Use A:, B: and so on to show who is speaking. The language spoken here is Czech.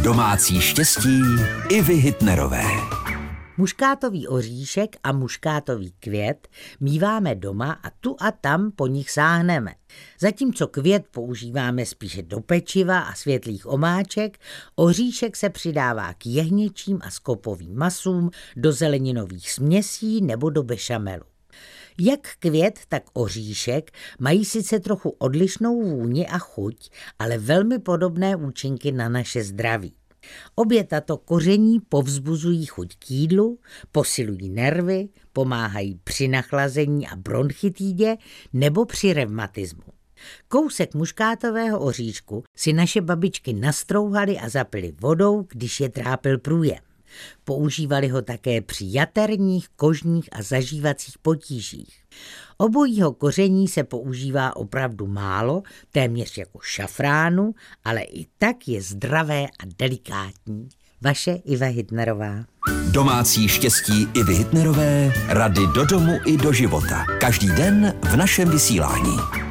A: Domácí štěstí Ivy Hitnerové.
B: Muškátový oříšek a muškátový květ míváme doma a tu a tam po nich sáhneme. Zatímco květ používáme spíše do pečiva a světlých omáček, oříšek se přidává k jehněčím a skopovým masům, do zeleninových směsí nebo do bešamelu. Jak květ, tak oříšek mají sice trochu odlišnou vůni a chuť, ale velmi podobné účinky na naše zdraví. Obě tato koření povzbuzují chuť k jídlu, posilují nervy, pomáhají při nachlazení a bronchitidě nebo při revmatismu. Kousek muškátového oříšku si naše babičky nastrouhaly a zapily vodou, když je trápil průjem. Používali ho také při jaterních, kožních a zažívacích potížích. Obojího koření se používá opravdu málo, téměř jako šafránu, ale i tak je zdravé a delikátní. Vaše Iva Hitnerová.
A: Domácí štěstí Ivy Hitnerové, rady do domu i do života. Každý den v našem vysílání.